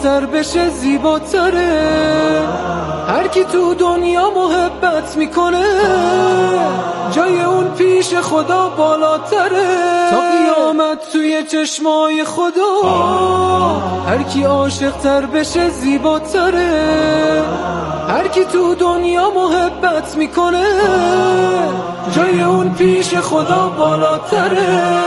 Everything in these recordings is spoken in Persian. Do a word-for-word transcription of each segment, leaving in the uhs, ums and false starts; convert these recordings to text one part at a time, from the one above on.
عاشق‌تر بشه زیباتره. هر کی تو دنیا محبت میکنه جای اون پیش خدا بالاتره. تا قیامت توی چشمای خدا هر کی عاشق‌تر بشه زیباتره. هر کی تو دنیا محبت میکنه جای اون پیش خدا بالاتره.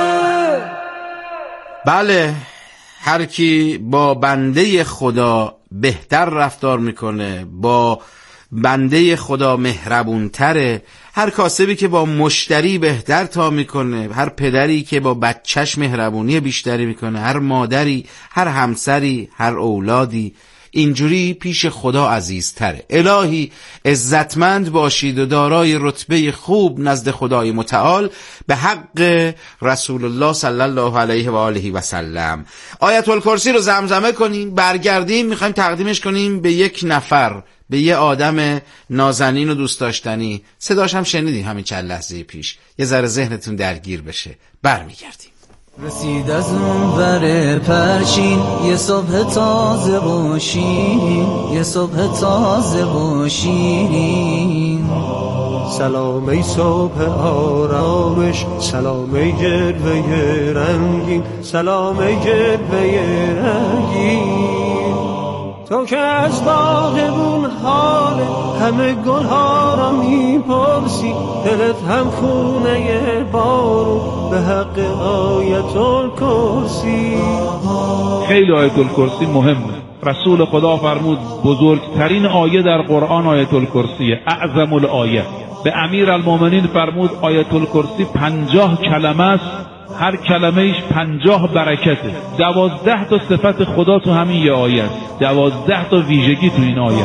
بله، هر کی با بنده خدا بهتر رفتار میکنه، با بنده خدا مهربونتره. هر کاسبی که با مشتری بهتر تا میکنه، هر پدری که با بچهش مهربونی بیشتری میکنه، هر مادری، هر همسری، هر اولادی اینجوری پیش خدا عزیزتره. الهی عزتمند باشید و دارای رتبه خوب نزد خدای متعال به حق رسول الله صلی الله علیه و آله و سلم. آیت الکرسی رو زمزمه کنیم، برگردیم میخوایم تقدیمش کنیم به یک نفر، به یه آدم نازنین و دوست داشتنی. صداش هم شنیدیم همین چند لحظه پیش، یه ذره ذهنتون درگیر بشه. برمیگردیم. رسید از اون بر پرچین یه صبح تازه و شیرین، یه صبح تازه و شیرین. سلام ای صبح آرامش، سلام ای جلوه رنگین، سلام ای جلوه رنگین. تو که از باغبون حال همه گلها را میپرسی، دلت هم خونه بارون به حق آیت الکرسی. خیلی آیت الکرسی مهمه. رسول خدا فرمود بزرگترین آیه در قرآن آیت الکرسیه، اعظم الآیه. به امیر المومنین فرمود آیت الکرسی پنجاه کلمه است، هر کلمه ایش پنجاه برکته. دوازده تا صفت خدا تو همین یه آیه است، دوازده تا ویژگی تو این آیه.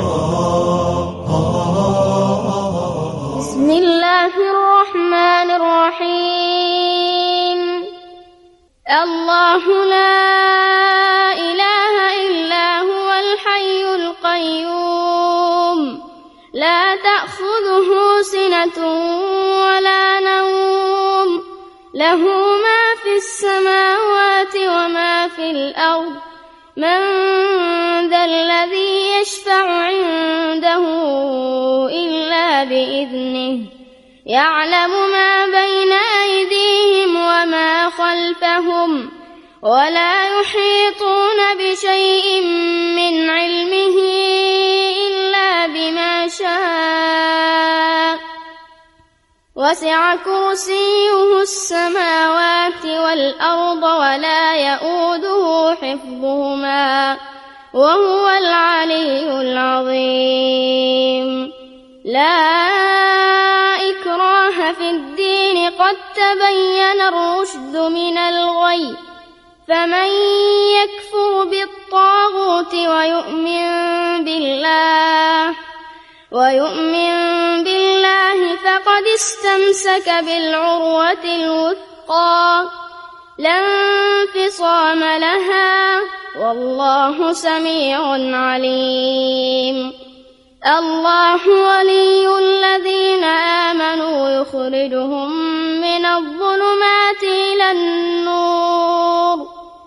بسم الله الرحمن الرحیم. الله لا اله الا هو الحي القيوم لا تأخذه سنة ولا نوم له ما في السماوات وما في الأرض من ذا الذي يشفع عنده إلا بإذنه يعلم ما بين أيديهم وما خلفهم ولا يحيطون بشيء من علمه إلا بما شاء وسع كرسيه السماوات والأرض ولا يؤوده حفظهما وهو العلي العظيم. لا إكراه في الدين قد تبين الرشد من الغي فمن يكفر بالطاغوت ويؤمن بالله ويؤمن بالله فقد استمسك بالعروة الوثقى لا انفصام لها والله سميع عليم. الله ولي الذين آمنوا يخرجهم من الظلمات إلى النور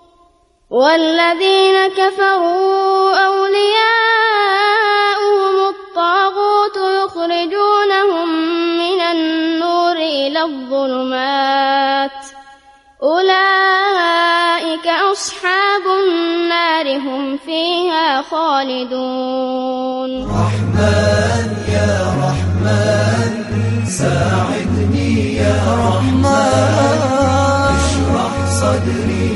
والذين كفروا أولياؤهم الطاغوت يخرجونهم من النور إلى الظلمات أولئك أصحاب النار هم فيها خالدون. رحمن يا رحمن ساعدني يا رحمن اشرح صدري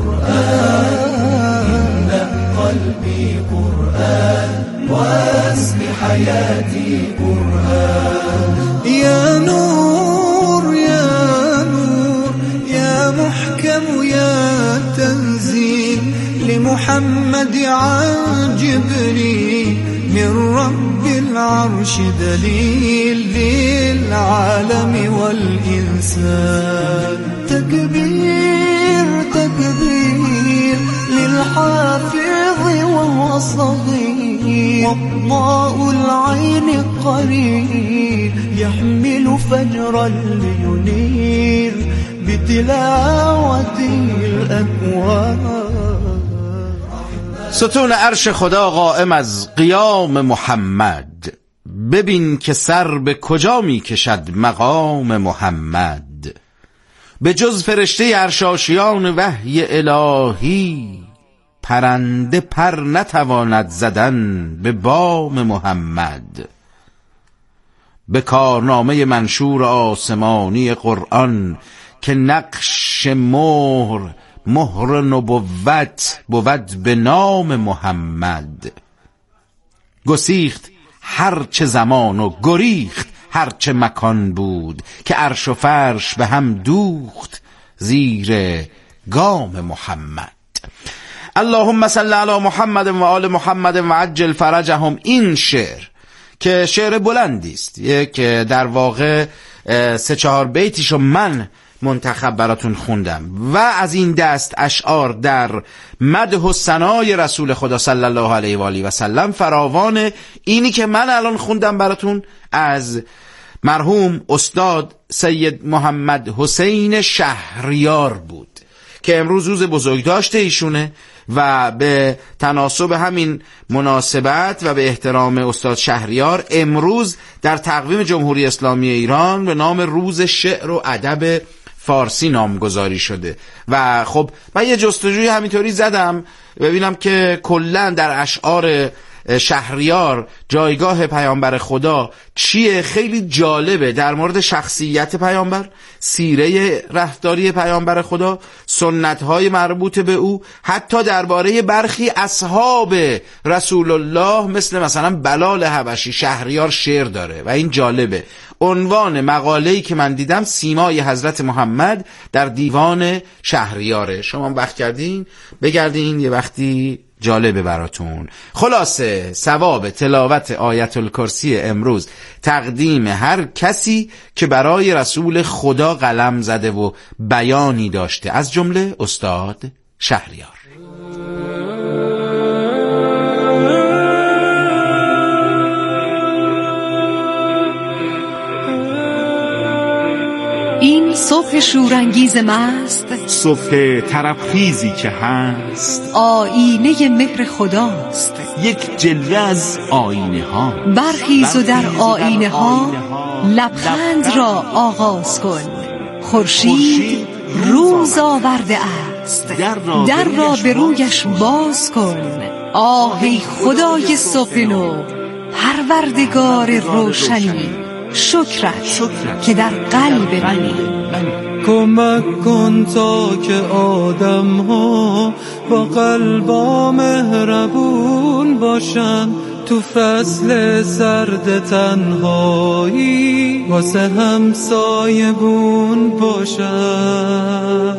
قرآن املأ قلبي قرآن واسم حياتي قرآن. يا نور يا نور يا محكم يا تنزيل لمحمد عن جبريل من رب العرش دليل للعالم والإنسان. تكبير تكبير للحافظ وهو صغير وضاء العين قرير يحمل فجرا لينير بتلاوة الأكوان. ستون عرش خدا قائم از قیام محمد، ببین که سر به کجا می کشد مقام محمد. به جز فرشته عرشاشیان وحی الهی، پرنده پر نتواند زدن به بام محمد. به کارنامه منشور آسمانی قرآن، که نقش مهر مهر نبوت بود به نام محمد. گسیخت هر چه زمان و گریخت هر چه مکان بود، که عرش و فرش به هم دوخت زیر گام محمد. اللهم صل علی محمد و آل محمد و عجل فرجهم. این شعر که شعر بلندی است، یک در واقع سه چهار بیتیشو من منتخب براتون خوندم و از این دست اشعار در مدح و ثنای رسول خدا صلی الله علیه و آله و سلم فراوان. اینی که من الان خوندم براتون از مرحوم استاد سید محمد حسین شهریار بود که امروز روز بزرگداشت ایشونه و به تناسب همین مناسبت و به احترام استاد شهریار امروز در تقویم جمهوری اسلامی ایران به نام روز شعر و ادب فارسی نامگذاری شده. و خب من یه جستجوی همینطوری زدم ببینم که کلا در اشعار شهریار جایگاه پیامبر خدا چیه. خیلی جالبه در مورد شخصیت پیامبر، سیره رفتاری پیامبر خدا، سنت‌های مربوط به او، حتی درباره برخی اصحاب رسول الله مثل مثلا بلال حبشی شهریار شعر داره و این جالبه. عنوان مقاله‌ای که من دیدم سیمای حضرت محمد در دیوان شهریاره. شما وقت کردین بگردین، یه وقتی جالبه براتون. خلاصه ثواب تلاوت آیت الکرسی امروز تقدیم هر کسی که برای رسول خدا قلم زده و بیانی داشته، از جمله استاد شهریار. این صبح شورانگیز مست، صبح طربخیزی که هست، آینه مهر خداست. یک جلوه از آینه ها. برخیز و در آینه ها لبخند را آغاز کن. خورشید روز آورده است، در را به رویش باز کن. آهی خدای صبح نو، پروردگار روشنی، شکرت که در قلب منی. کمک کن تا که آدم ها با قلبا مهربون باشن، تو فصل سرد تنهایی واسه همسایبون باشن.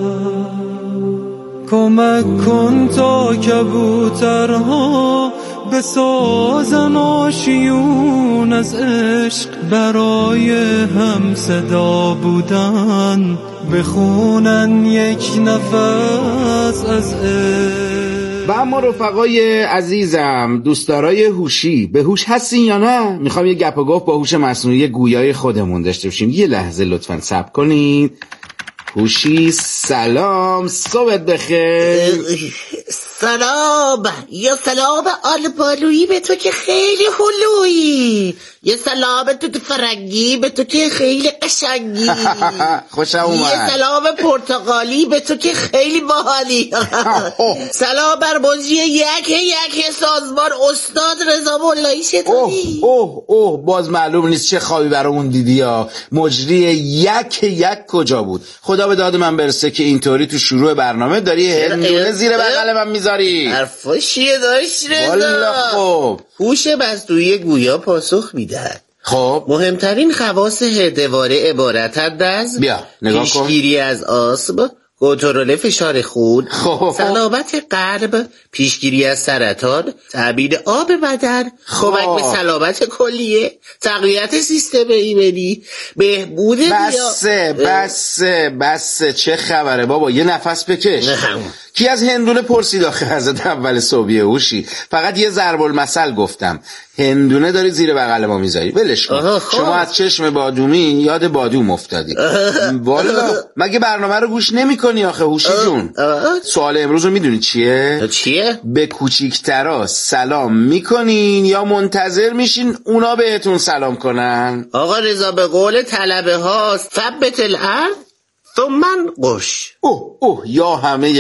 کمک کن تا کبوترها بسازن آشیون از عشق، برای هم صدا بودن بخونن یک نفس از عشق. و اما رفقای عزیزم، دوستدارای هوشی، به هوش هستین یا نه؟ میخوام یه گپ و گفت با هوش مصنوعی گویای خودمون داشته باشیم. یه لحظه لطفاً صبر کنید. هوشی سلام، صبحت بخیر. سلام، یا سلام آل بالویی به تو که خیلی هلویی، یه سلام تو فرنگی به تو که خیلی قشنگی، خوشم اومد. یه سلام پرتغالی به تو که خیلی باحالی. سلام بر مجری یک یک سازمان استاد رضا مولایی شطوری. اوه اوه اوه باز معلوم نیست چه خوابی برامون دیدی یا مجری یک یک کجا بود. خدا به داد من برسه که اینطوری تو شروع برنامه داری هندونه زیر بغل من میذاری. حرفا چیه داشت رضا؟ والا خب هوش مصنوعی گویا پاسخ میدهد. خب مهمترین خواص هدواره عبارتند از بیا نگاه کن. پیشگیری از آسم، کنترل فشار خون، سلامت قلب، پیشگیری از سرطان، تأمین آب بدن، کمک به سلامت کلیه، تقویت سیستم ایمنی، بهبود بسه بسه بسه چه خبره بابا، یه نفس بکش. کی از هندونه پرسید آخه ازت اول صبحیه هوشی؟ فقط یه ضرب المثل گفتم. هندونه داری زیر بغل ما میذاری، ولش کن. شما از چشم بادومی یاد بادوم افتادی. والا مگه برنامه رو گوش نمی‌کنی؟ میکنی آخه هوشی جون؟ سوال امروز رو میدونی چیه؟ چیه؟ به کوچیکترا سلام میکنین یا منتظر میشین اونا بهتون سلام کنن؟ آقا رضا به قول طلبه هاست ثبت الارض ثم قش. اوه اوه یا همه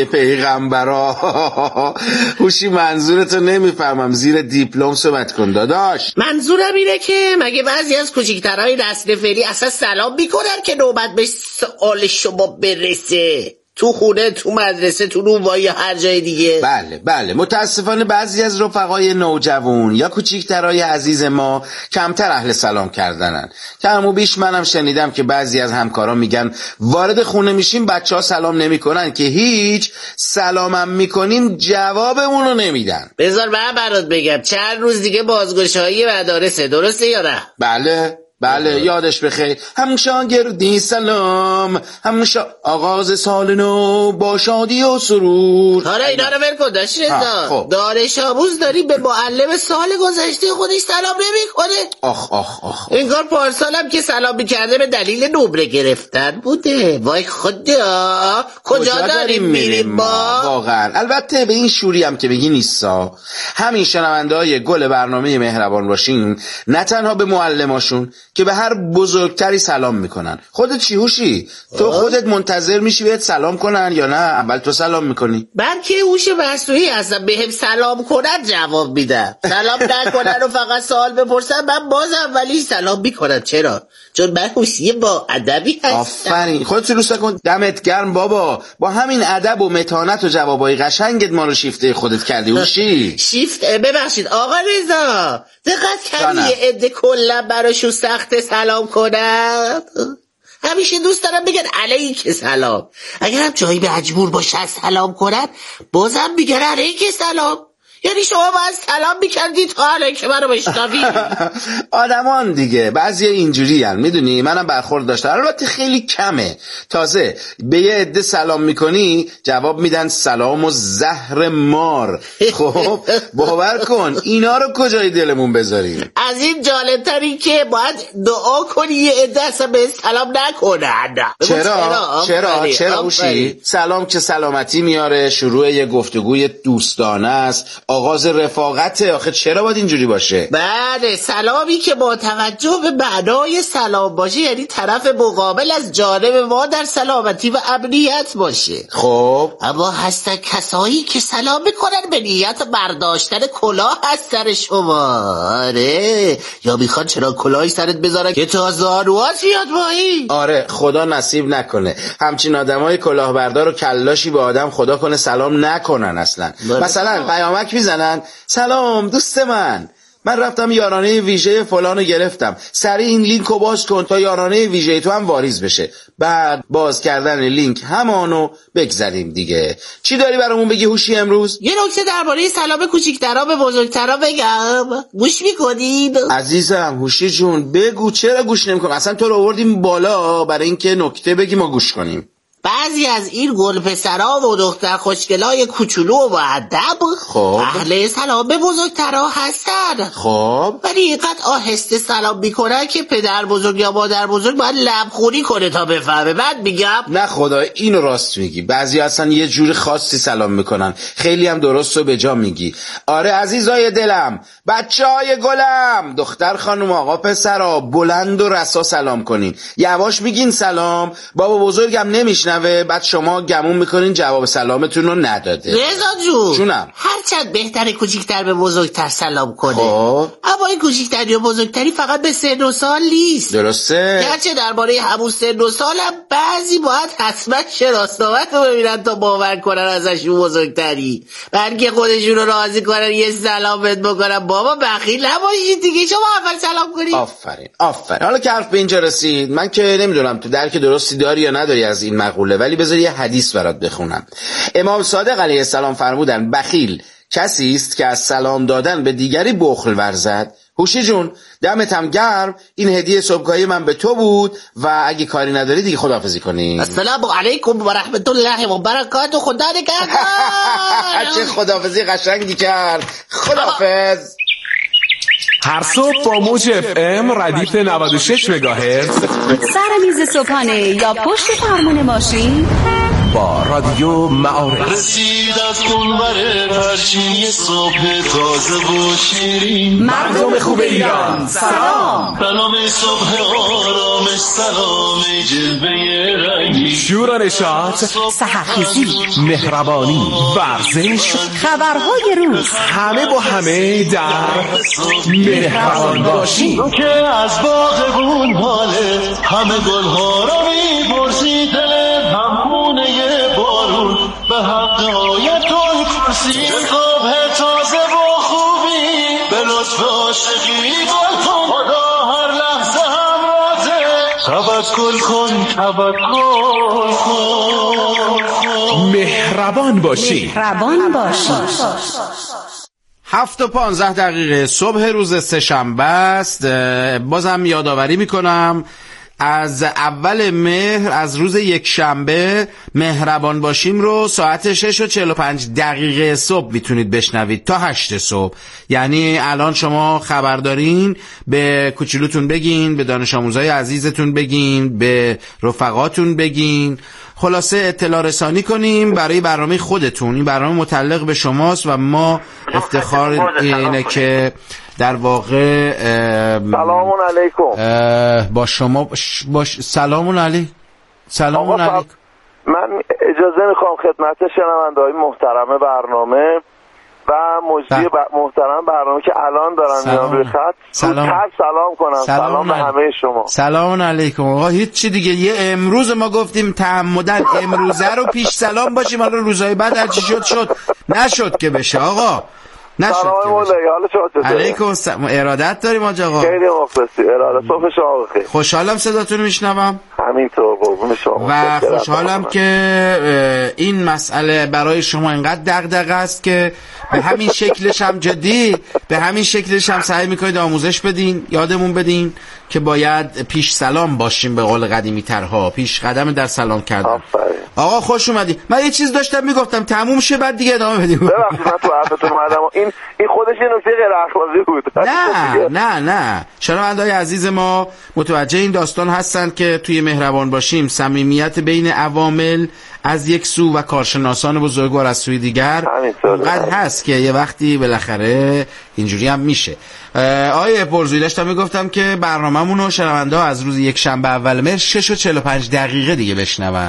پیغمبرا. هوشی منظورتو نمیفهمم، زیر دیپلم صحبت کن داداش. منظورم اینه که مگه بعضی از کوچیکترهای نسل فعلی اصلا سلام میکنن که نوبت به سوال شما برسه؟ تو خونه، تو مدرسه، تو نونوایی یا هر جای دیگه. بله بله متاسفانه بعضی از رفقای نوجوان یا کوچیکترای عزیز ما کمتر اهل سلام کردنن. کم و بیش منم شنیدم که بعضی از همکاران میگن وارد خونه میشیم بچه‌ها سلام نمیکنن که هیچ، سلامم میکنیم جوابمون رو نمیدن. بذار من برات بگم چند روز دیگه بازگشایی مدارسه، درسته یا نه؟ بله بله یادش بخیر. هم شاگردی سلام، هم شا... آغاز سال نو با شادی و سرور. حالا اینا رو ول کن داشت رضا. دانش آموز داری به معلم سال گذشته خودش سلام نمیکنه. آخ آخ آخ انگار پارسالم که سلام میکرده به دلیل نمره گرفتن بوده. وای خدا کجا, کجا داریم میریم ما؟ واقعا البته به این شوری هم که بگی نیستا. همین شنونده‌های گل برنامه مهربان باشین نه تنها به معلماشون که به هر بزرگتری سلام میکنن. خودت چی هوشی؟ تو خودت منتظر میشی بهت سلام کنن یا نه اول تو سلام میکنی؟ من که هوش مصنوعی هستم، بهم سلام کنن جواب میدم. سلام نکنن و فقط سوال بپرسن من باز اولی سلام میکنم. چرا؟ چون من هوشی با ادبی هستم. آفرین خودت روسا کن. دمت گرم بابا، با همین ادب و متانت و جوابای قشنگت ما رو شیفته خودت کردی هوشی. شیفت ببخشید آقا رضا، دقت کردی یه عده کلا براشون سخت سلام کنم؟ همیشه دوست دارم بگن علیک سلام. اگر هم جایی به مجبور باشه سلام کنن بازم میگن علیک سلام. یعنی شما باید سلام میکردید تا علیک منو بشنوی. آدمان دیگه بعضی اینجوری هن میدونی، منم برخورد داشتم، البته خیلی کمه. تازه به یه عده سلام میکنی جواب میدن سلام و زهر مار. خب باور کن اینا رو کجای دلمون بذاریم؟ از این جالبتری که باید دعا کنی یه عده اصلا به سلام نکنن. چرا؟ چرا؟ چرا اوشی؟ سلام که سلامتی میاره، شروع یه گفتگوی دوستانه است، آغاز رفاقته. آخه چرا باید اینجوری باشه؟ بله سلامی که با توجه به معنای سلام باشه یعنی طرف مقابل از جانب ما در سلامتی و امنیت باشه. خب اما هستن کسایی که سلام میکنن به نیت برداشتن کلاه از سر شما. آره یا میخوان چرا کلاهی سرت بذارن که تا زانوات بیاد پایین. آره خدا نصیب نکنه همچین آدمای کلاهبردار و کلاشی به آدم خدا کنه سلام نکنن اصلا. مثلا پیامک میزنن سلام دوست من، من رفتم یارانه ویژه فلانو گرفتم، سریع این لینک رو باز کن تا یارانه ویژه تو هم واریز بشه. بعد باز کردن لینک همانو بگذاریم دیگه. چی داری برامون بگی هوشی امروز؟ یه نکته درباره سلام کوچیک‌ترا به بزرگترا بگم، گوش میکنید؟ عزیزم هوشی جون بگو، چرا گوش نمیکنم؟ اصلا تو رو آوردیم بالا برای اینکه نکته بگی ما گوش کنیم. بعضی از این گل پسرا و دختر خوشگلای کوچولو و ادب خب اهل سلام به بزرگترا هستن. خب ولی اینقدر آهسته سلام میکنن که پدر بزرگ یا مادر بزرگ باید لبخونی کنه تا بفهمه. بعد میگم نه خدا اینو راست میگی، بعضی اصلا یه جور خاصی سلام میکنن، خیلی هم درست و به جا میگی. آره عزیزای دلم، بچهای گلم، دختر خانم آقا پسرا، بلند و رسا سلام کنین، یواش میگین سلام، بابا بزرگم نمیشنه بعد شما گمون میکنین جواب سلامتون رو نداده. رضا جون جونم هرچند بهتره کوچیکتر به بزرگتر سلام کنه، خب اما این کوچیکتری و بزرگتری فقط به سن و سال نیست. درسته؟ گرچه درباره همون سن و سال هم بعضی باید حتما شناسنامت رو ببینن تا باور کنن ازشون بزرگتری، بلکه خودشون رو راضی کنن یه سلام بهت بکنن. بابا بخیل نباشید دیگه، شما اول سلام کنید. آفرین آفرین. حالا که حرف به اینجا رسید، من که نمیدونم تو درک درستی داری یا نداری از این مقوله، ولی بذار یه حدیث برات بخونم. امام صادق علیه السلام فرمودن بخیل کسی است که از سلام دادن به دیگری بخل ورزد. هوشی جون دمت هم گرم، این هدیه صبحگاهی من به تو بود و اگه کاری نداری دیگه خداحافظی کنی. السلام علیکم و رحمت الله و برکاته. خدا نگهدار. چه خداحافظی قشنگی کرد. خداحافظ. هر صبح با موج اف ام ردیف نود و شش مگاهرتز سر میز صبحانه یا پشت فرمون ماشین با رادیو معارف. رسید از منور پرچین صبح تازه و شیرین، مردم خوب ایران سلام، به نام صبح آرامش سلام جلوه رنگی، شور و نشاط، سحرخیزی، مهربانی، ورزش، خبرهای روز، همه با همه در مهربان باشیم. که از باغبون حاله همه گلها را می‌پرسی، دل همخونه بارون به حق آیتون کرسی، صبح تازه و خوبی به لطف عاشقی گل کن، خدا هر لحظه همراهه، توکل کن توکل کن، مهربان باشی مهربان باشی. هفت و پانزده دقیقه صبح روز سه‌شنبه است. بازم یادآوری میکنم از اول مهر، از روز یک شنبه مهربان باشیم رو ساعت شش و چهل و پنج دقیقه صبح میتونید بشنوید تا هشت صبح. یعنی الان شما خبر دارین، به کوچولوتون بگین، به دانش آموزای عزیزتون بگین، به رفقاتون بگین، خلاصه اطلاع رسانی کنیم برای برنامه خودتون. این برنامه متعلق به شماست و ما افتخار اینه که در واقع سلام علیکم با شما باش. سلام علی سلام علیکم. من اجازه میخوام خدمت شنونده‌های محترم برنامه و مجری ب... محترم برنامه که الان دارن میان روی خط سلام. سلام کنم. سلام, سلام به همه شما. سلام علیکم آقا. هیچ چی دیگه، یه امروز ما گفتیم تعمدن امروزه رو پیش سلام باشیم، حالا روزهای بعد هر چی شد شد، نشد که بشه آقا، نشد سلام مولایی. حالا شما چطوره؟ علیکم السلام. ارادت داریم آج آقا. خیلی مخلصی. اراده. صبح شما بخیر. خوشحالم صداتون رو میشنوم. همینطور قربون شما. و خوشحالم که این مسئله برای شما اینقدر دغدغه است که به همین شکلش هم جدی به همین شکلش هم سعی میکنید آموزش بدین، یادمون بدین که باید پیش سلام باشیم، به قول قدیمی ترها پیش قدم در سلام کردن. آفرین. آقا خوش اومدی. من یه چیز داشتم میگفتم تموم شه بعد دیگه ادامه بدیم. ببخشید من تو حرفتون اومدم. این این خودش یه نکته غیر اخلاقی بود. نه نه نه شنونده‌های عزیز ما متوجه این داستان هستن که توی مهربان باشیم صمیمیت بین عوامل از یک سو و کارشناسان بزرگوار از سوی دیگر اونقدر هست که یه وقتی بالاخره اینجوری هم میشه. آیه پرزویی داشتم میگفتم که برنامه‌مون رو شنونده ها از روز یک شنبه اول مهر شش و چهل و پنج دقیقه دیگه بشنون.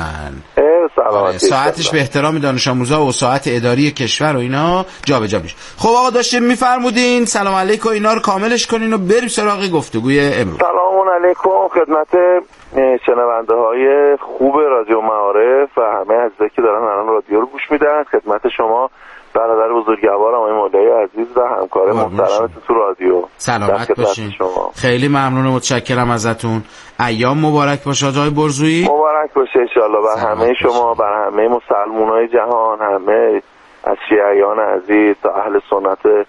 ساعتش به احترام دانش آموزا و ساعت اداری کشور و اینا جا به جا میشه. خب آقا داشتیم میفرمودین سلام علیکم اینا رو کاملش کنین و بریم سراغ گفتگوی امروز. سلام علیکم خدمت شنونده های خوب رادیو معارف و همه عزیزایی که دارن الان رادیو رو گوش میدن. خدمت شما برادر بزرگوار آقای مولایی عزیز و همکار محترمتون تو رادیو. سلامت باشین. خیلی ممنون و متشکرم ازتون. ایام مبارک باشه آقای برزویی. مبارک باشه ان شاءالله بر همه شما، بر همه مسلمانای جهان، همه از شیعیان عزیز تا اهل سنت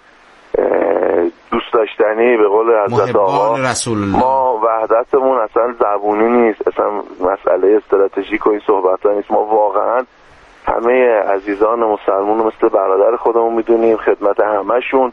دوست داشتنی به قول حضرت آقا. ما وحدتمون اصلا زبونی نیست، اصلا مسئله استراتژیک و این صحبت‌ها نیست. ما واقعا همه عزیزان مسلمان مثل برادر خودمون میدونیم. خدمت همه‌شون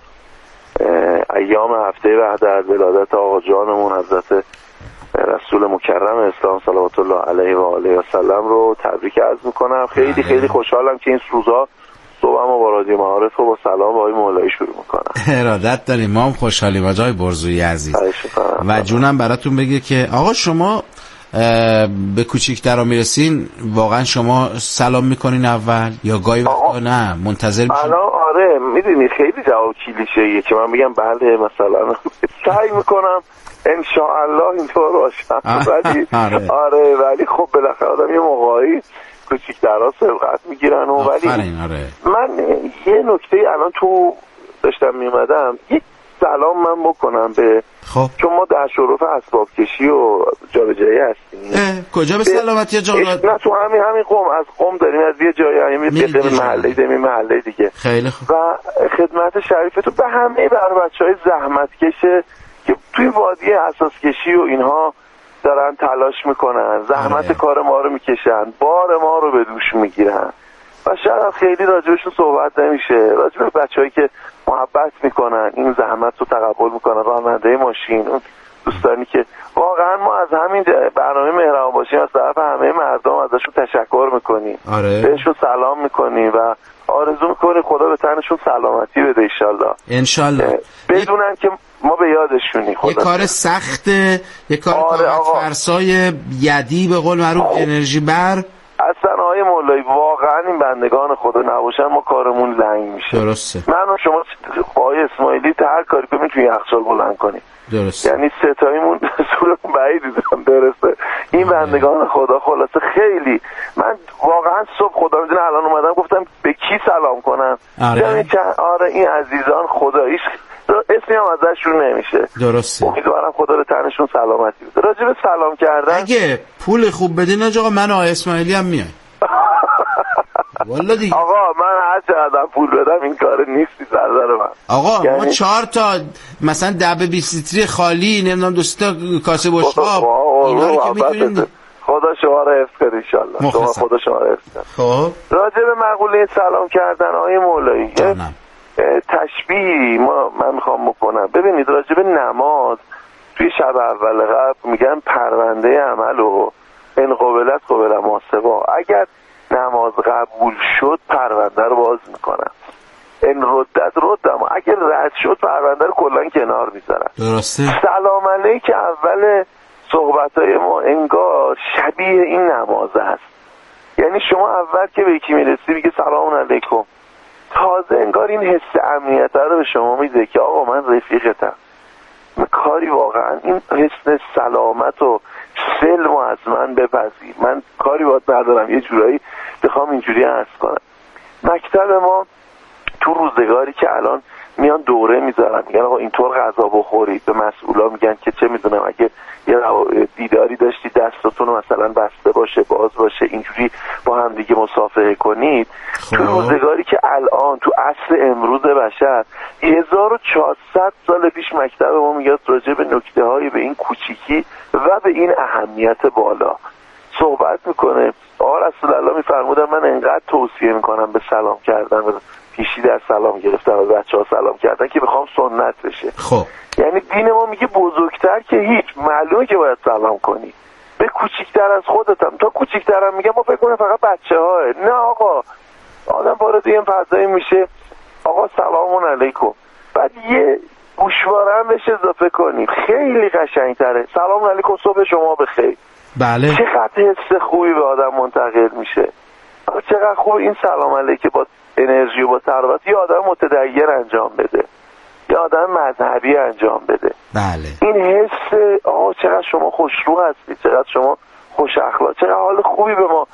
ایام هفته وحدت ولادت آقا جانمون حضرت رسول مکرم اسلام صلوات الله علیه و آله و سلم رو تبریک عرض میکنم. خیلی خیلی خوشحالم که این روزا صبحمو با رادیو معارف رو با سلام با آقای مولایی شروع میکنم. ارادت داریم، ما هم خوشحالیم آقای برزویی عزیز و جونم براتون بگه که آقا شما به کوچیک‌ترا میرسین واقعا شما سلام میکنین اول یا گاهی وقتا نه منتظر میشین؟ الان آره میدونی خیلی جواب کلیشه‌ایه که من بگم بله مثلا سعی میکنم ان شاء الله اینطور باشم ولی آره ولی خب بالاخره آدم یه موقعی کوچیک‌ترا سبقت میگیرن و ولی آره. من یه نکته الان تو داشتم میومدم یک سلام من بکنم به خب چون ما در شرف اسباب کشی و جابجایی هستیم. کجا به سلامتی جان؟ نه تو همین همین قم از قم داریم از یه جایی همین میریم محله داریم محله دیگه. خیلی خوب. و خدمت شریفتون به همه بر بچهای زحمت کشه که توی وادی اساس کشی و اینها دارن تلاش میکنن، زحمت آره. کار ما رو میکشن، بار ما رو به دوش میگیرن و شاید خیلی راجبشون صحبت نمیشه. راجب بچه‌هایی که محبت میکنن، این زحمت رو تقبل میکنن، راننده ماشین، اون دوستانی که واقعا ما از همین برنامه مهربان باشیم از طرف همه مردم ازشون تشکر میکنیم، آره. بهشون سلام میکنیم و آرزو میکنیم خدا به تنشون سلامتی بده انشالله انشالله، بدونن که ما به یادشونی. خدا یه کار سخته، یه کار آره فرسای یدی به قول معروف انرژی بر. اصلا آقای مولایی واقعا این بندگان خدا نباشن ما کارمون لنگ میشه. درسته. من و شما آقای اسماعیلی هر کاری کنیم توی یخچال بلند کنیم. درسته. یعنی ستایمون صورتون بعیدی دارم. درسته. این بندگان خدا خلاصه خیلی من واقعا صبح خدا میدونه الان اومدم گفتم به کی سلام کنم. آره. آره این عزیزان خداییش اسمی هم ازشون نمیشه. درسته. امیدوارم خدا به تنشون سلامتی بده. راجع به سلام کردن اگه پول خوب بدین آقا من آقا اسماعیلی هم میای. والا دیگه آقا من هر چقدر پول بدم این کار نیستی سردار من. آقا یعنی... ما چهار تا مثلا دبه بیست لیتری خالی نمیدونم دو تا کاسه بشقاب اینا رو که میتونید. خدا شما رو حفظ کنه ان شاء الله. شما خدا شما رو حفظ کنه. خب راجع به مقوله سلام کردن آقای مولایی تشبیه ما من میخوام بکنم. ببینید راجع به نماز توی شب اول قبل میگن پرونده عمل و ان قبلت قبل ما سوا. اگر نماز قبول شد پرونده رو باز میکنن، ان ردت ردم، اگر رد شد پرونده رو کلا کنار میذارن. درسته. سلام علیک اول صحبتای ما انگار شبیه این نماز است. یعنی شما اول که به یکی میرسی میگه سلام علیکم، تازه انگار این حس امنیت رو به شما میده که آقا من رفیقتم، من کاری واقعا این حس سلامت و سلم از من بپذیر، من کاری باید ندارم، یه جورایی بخوام اینجوری عرض کنم. مکتب ما تو روزگاری که الان میان دوره میذارن میگن آقا اینطور غذا بخورید، به مسئولا میگن که چه میدونم اگه یه دیداری داشتی دستتون مثلا بسته باشه باز باشه اینجوری با هم دیگه مصافحه کنید. تو روزگاری که الان تو عصر امروز بشر هزار و چهارصد سال پیش مکتب ما میگه راجع به نکته های به این کوچیکی و به این اهمیت بالا صحبت میکنه. آقا رسول الله میفرمودن من انقدر توصیه میکنم به سلام کردن، پیشی در سلام گرفتن و بچه ها سلام کردن که بخوام سنت بشه. خب یعنی دین ما میگه بزرگتر که هیچ، معلومه که باید سلام کنی به کوچیکتر از خودتم. تا کوچیکترم میگه ما فکر کنیم فقط بچه ها. نه آقا، آدم وارد این فضایی میشه آقا سلام علیکم، بعد یه گوشواره هم بهش اضافه کنی خیلی قشنگتره. سلام علیکم صبح شما بخیر. بله. چقدر حس خوبی به آدم منتقل میشه، چقدر خوب این سلام علیکم با انرژی و با تربیت یه آدم متدیر انجام بده، یه آدم مذهبی انجام بده. بله. این حس آه چقدر شما خوشرو هستی، چقدر شما خوش اخلاق، چقدر حال خوبی به ما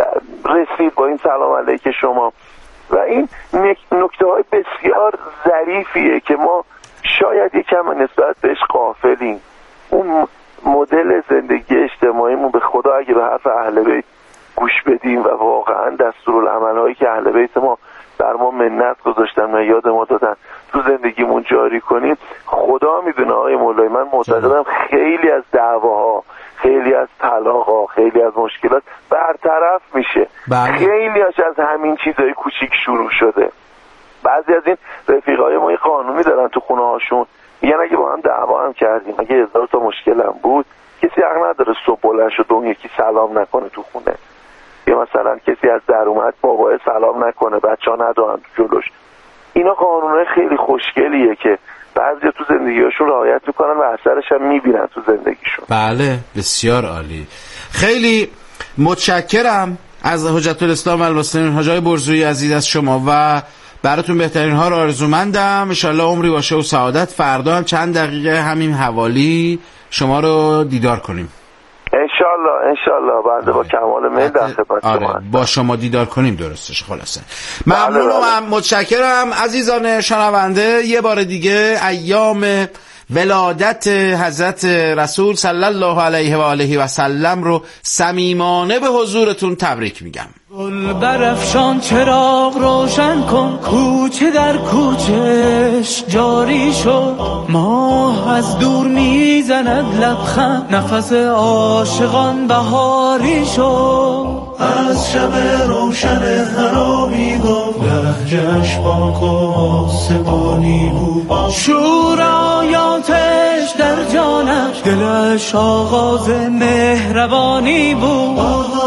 رسید با این سلام علیکم شما. و این نکته های بسیار ظریفیه که ما شاید یکم نسبت بهش غافلیم. اون مدل زندگی اجتماعیمون به خدا اگه به حرف اهل بیت گوش بدیم و واقعا دستورالعمل هایی که اهل بیت ما بر ما منت گذاشتن و یاد ما دادن تو زندگیمون جاری کنیم، خدا میدونه آقای مولایی من معتقدم خیلی از دعواها، خیلی از طلاق‌ها، خیلی از مشکلات برطرف میشه. بله. خیلی هاش از همین چیزای کوچیک شروع شده. بعضی از این رفیقای ما قانونی دارن تو خونه هاشون، میگن اگه با هم دعوا هم کردیم، اگه هزار تا مشکل هم بود، کسی حق نداره صبح بلند شد اون یکی سلام نکنه تو خونه، یا مثلا کسی از در اومد بابای سلام نکنه بچه ها ندارن جلوش. اینا قانونهای خیلی خوشگلیه که بعضی تو زندگیشون رعایت میکنن و اثرش هم میبینن تو زندگیشون. بله بسیار عالی. خیلی متشکرم از حجت الاسلام والمسلمین حاج آقای برزویی عزیز از شما و براتون بهترین ها رو آرزومندم. ان شاء الله عمری باشه و سعادت. فردا هم چند دقیقه همین حوالی شما رو دیدار کنیم انشالله. انشالله بنده با کمال میل در خدمت شما. آره با شما دیدار کنیم درستش. خلاصه ممنونم، متشکرم عزیزان شنونده. یه بار دیگه ایام ولادت حضرت رسول صلی الله علیه و آله و سلم رو صمیمانه به حضورتون تبریک میگم. گل برافشان چراغ روشن کن، کوچه در کوچش جاری شد، ماه از دور میزند لبخند، نفس عاشقان بهاری شد. از شب روشن حرامی گفت لهجه‌اش پاک و آسمانی بود، شور آیات عشق در جانش، دلش آغاز مهربانی بود.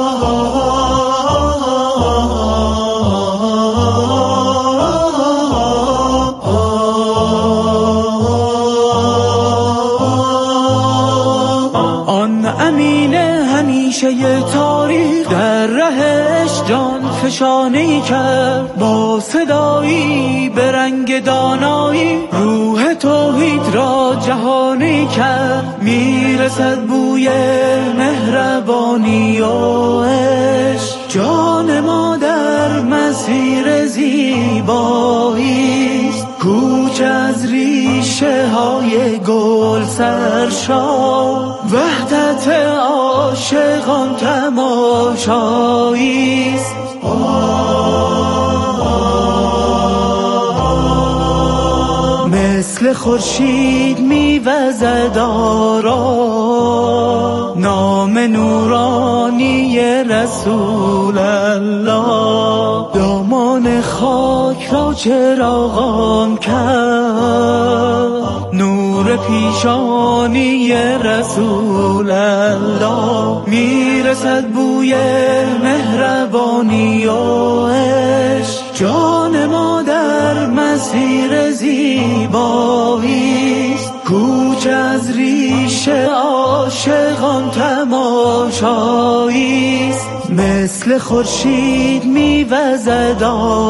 آن امین همیشه تاریخ در رهش جان فشانی کرد، با صدایی به رنگ دانایی روح توحید را جهانی کرد. میرسد بوی مهربانی و عشق، جان ما در مسیر زیباییست. کوچ از ریشه های گل سرشار، وحدت عاشقان تماشاییست. مثل خورشید میوزد آرا نام نورانی رسول الله، دامان خاک را چراغان کرد نور پیشانی رسول الله. میرسد بوی مهربانی و عشق، جان ما در مسیر زیباییست. کوچ از ریشه عاشقان تماشاییست. مثل خورشید میوزد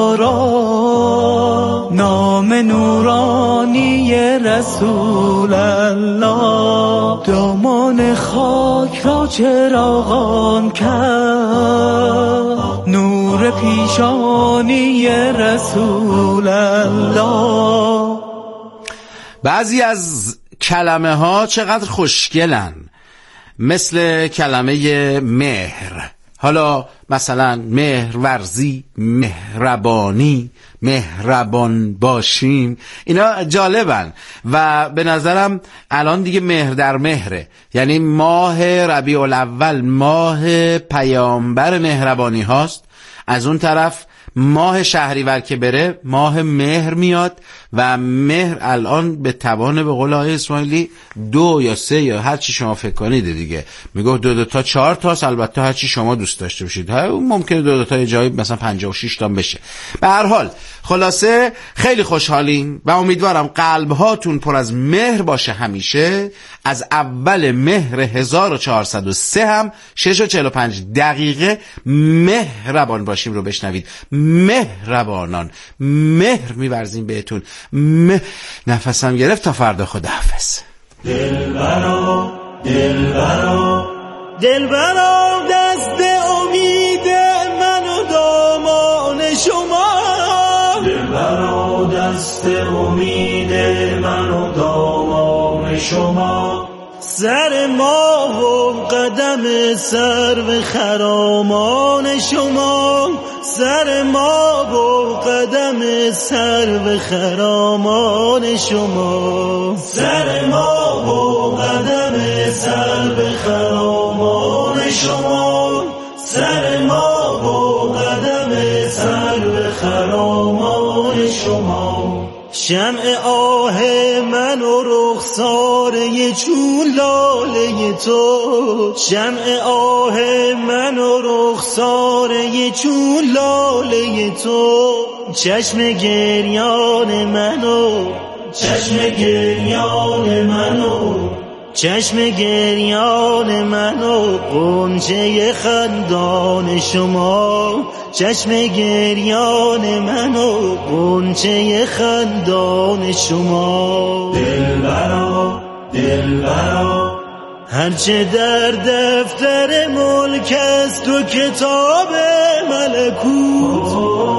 آرا نام نورانی رسول الله، دامان خاک را چراغان کرد نور پیشانی رسول الله. بعضی از کلمه ها چقدر خوشگلن، مثل کلمه مهر. حالا مثلا مهر ورزی، مهربانی، مهربان باشیم، اینا جالبن و به نظرم الان دیگه مهر در مهره. یعنی ماه ربیع الاول ماه پیامبر مهربانی هاست، از اون طرف ماه شهریور که بره ماه مهر میاد و مهر الان به توان به قول آقای اسماعیلی دو یا سه یا هر چی شما فکر کنید دیگه، میگه دو دو تا چهار تاست، البته هر چی شما دوست داشته باشید، ممکنه دو دو تا جایی مثلا پنجاه و شش تا بشه. به هر حال خلاصه خیلی خوشحالیم و امیدوارم قلب هاتون پر از مهر باشه همیشه. از اول مهر هزار و چهارصد و سه هم شش و چهل و پنج دقیقه مهربان باشیم رو بشنوید. مهربانان مهر می‌ورزیم بهتون. مه... نفسم گرفت تا فردا. خداحافظ. دلبرا دلبرا دلبرا دست امید من و دامان شما، دلبرا دست امید من و دامان شما، سر ما و قدم سرو خرامان شما، سر ما و قدم سرو خرامان شما، سر ما و قدم سرو خرامان شما، سر ما و قدم سرو خرامان شما. شمع آه من و رخساره چون لاله تو، شمع آه من و رخساره چون لاله تو، چشم گریان منو، چشم گریان منو، چشم گریان منو، غنچه خندان شما، چشم گریان منو، غنچه خندان شما. دلبرا دلبرا هرچه در دفتر ملک است و کتاب ملکوت،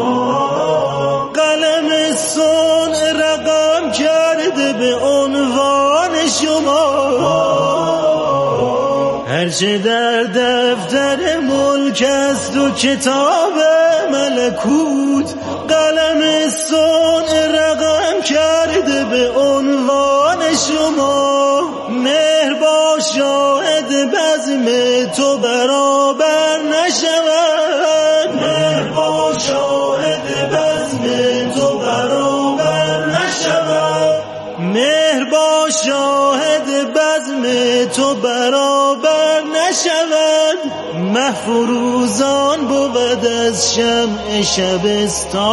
قلم صنع رقم کرده به عنوان شما، هرچه در دفتر ملک است و کتاب ملکوت، قلم صنع رقم کرده به عنوان شما. مهر با شاهد بزم تو برابر نشود، مهر با شاهد بزم تو برابر نشود، مهر با شاهد تو برابر نشود، مه فروزان بود از شمع شبستان.